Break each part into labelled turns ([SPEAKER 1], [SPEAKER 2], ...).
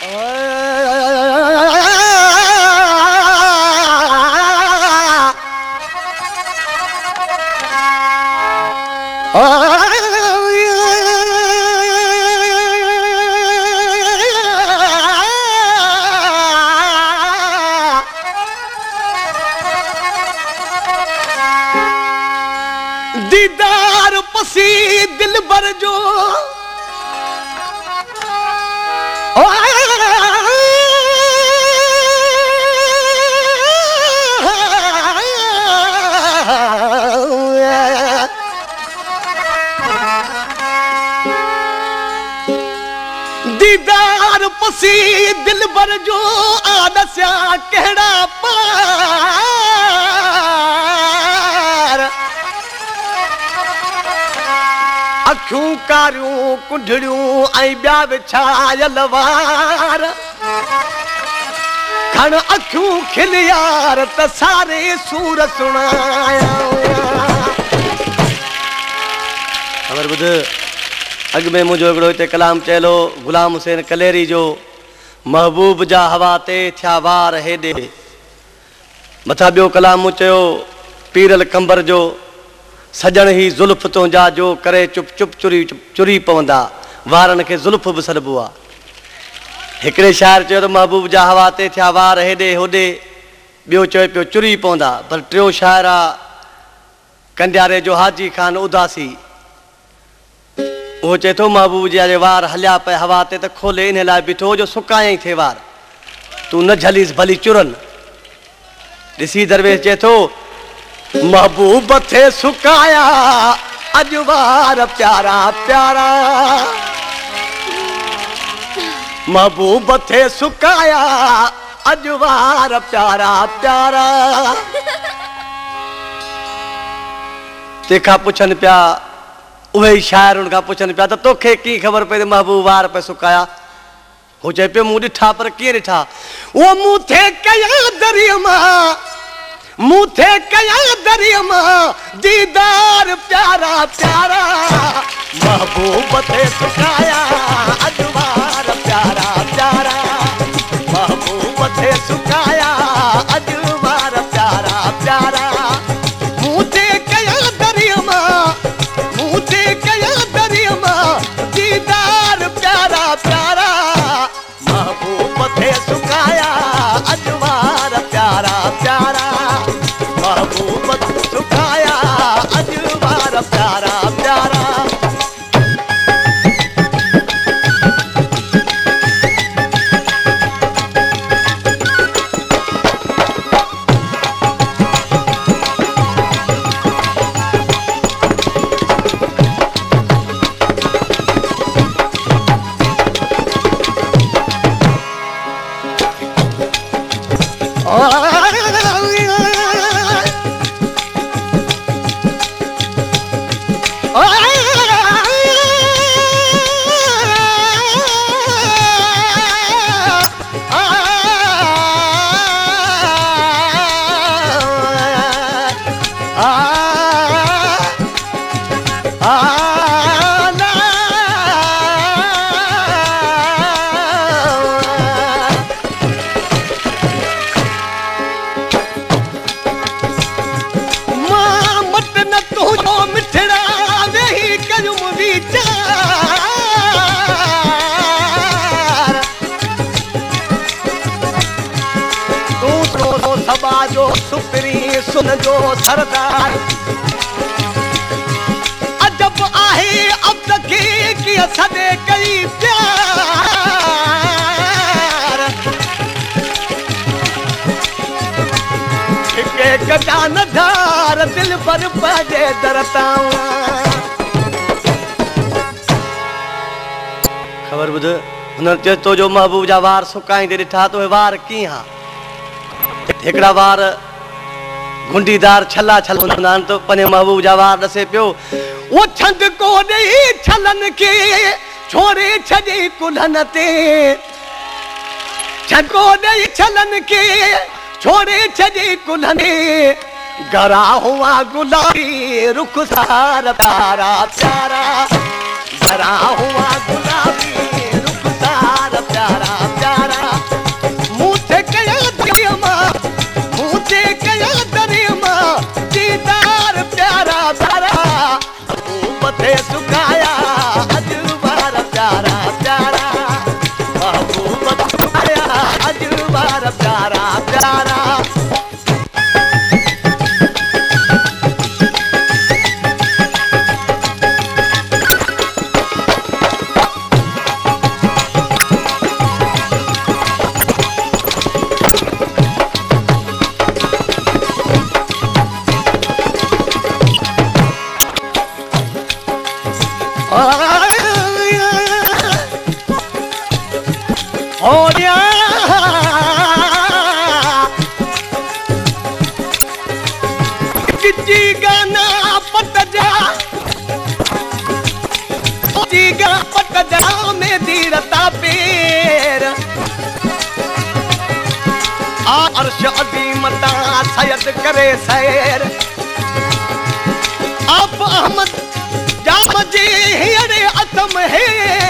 [SPEAKER 1] दीदार पसी दिल भर जो दीदार पसी दिल भर जो आदस्या केड़ा पार अखियूं कारियूं कुंडड़ियूं ऐं ॿिया विछायल वार खण अखियूं खिल यार त सारे सूर सुणाया ख़बर ॿुध अॻ में मुंहिंजो हिकिड़ो हिते कलाम चयलो गुलाम हुसैन कलेरी जो महबूब जा हवा ते थिया वार हेॾे मथां ॿियो कलाम मूं चयो पीरल कंबर जो सजण ही ज़ुल्फ तो जा जो करे चुप चुप चुरी पवंदा वारन खे ज़ुल्फ बि सॾिबो आहे हिकिड़े शाइर चयो त महबूब जा हवा ते थिया वार हेॾे होॾे ॿियो चए पियो चुरी पवंदा पर टियों शाइर आहे कंडियारे जो हाजी खान उदासी वो चए थो महबूब जा जे वार हलिया पे हवा ते त खोले इन लाइ बीठो जो सुकायई थे वार तू न झलीस भली चुरन ॾिसी दरवेश चए थो महबूब थे सुकाया अज वार प्यारा प्यारा महबूब थे सुकाया अज वार प्यारा प्यारा तंहिंखां पुछनि पिया उहे ई शाइर उनखां पुछनि पिया त तोखे कीअं ख़बर पई त महबूब वार पे सुकाया हू चए पियो मूं ॾिठा पर कीअं ॾिठा उहो मूं थे कया दरिया मां मूं थे कया दरिया मां दीदार प्यारा प्यारा महबूब थे सुकाया अज वार प्यारा प्यारा महबूब थे सुकाया अज वार प्यारा प्यारा मूं थे कया दरिया मां मूं थे कया दरिया मां दीदार प्यारा प्यारा महबूब थे सुकाया अज वार प्यारा प्यारा महबूब सुखाया अज वार प्यारा प्यारा सुन जो सरदार अजब आहे अब तक की सदे कई प्यार के गजान धार दिल पर पजे दरता खबर बुध हुन चए तो जो महबूब जा वार सुकाईंदे ॾिठा तो वार कीअं हा हिकिड़ा वार गुंडीदार छला छल हूंदा आहिनि त पंहिंजे महबूब जा वार ॾसे पियो वो छंद को ॾेई छलन खे छोड़े छॾे कुल्हनि ते छको ॾेई छलन खे छोड़े छॾे कुल्हनि घरा हुआ गुलाबी रुखसार प्यारा प्यारा घरा हुआ गुलाबी रुखसार प्यारा प्यारा होड़िया जी गाना पट जा जीगा पट जा में दीरता पेर अर्श अदीमता सयद करे सैर आप अहमद जाम जी हियरे अतम है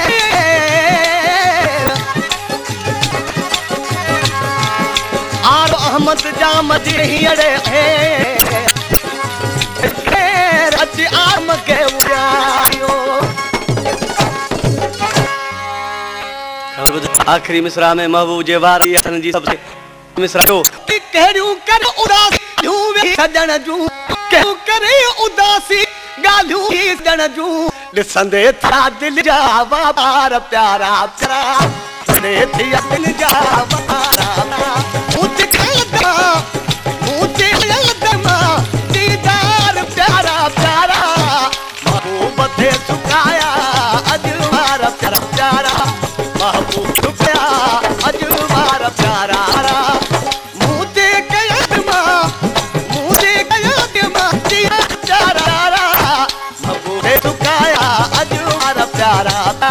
[SPEAKER 1] आर अहमद जाम जी हियरे है अच आम के उड़ायो आखिरी मिसरा में महबूब जे वारी हसन जी सबसे मिसरा जो कहरियूं कर उदासी वे सजण जूं कहूं करे उदासी गालियूं सजण जूं ॾिसंदे था दिल जा वार प्यारा प्यारा ॾिसंदे थिया दिल जा वार मुझे खादा मुझे यादमा दीदार प्यारा प्यारा महबूब थे सुकाया अजवार प्यारा प्यारा महबूब सुकाया अजवार प्यारा मुझे कयादमा प्यारा महबूब सुकाया अजवार प्यारा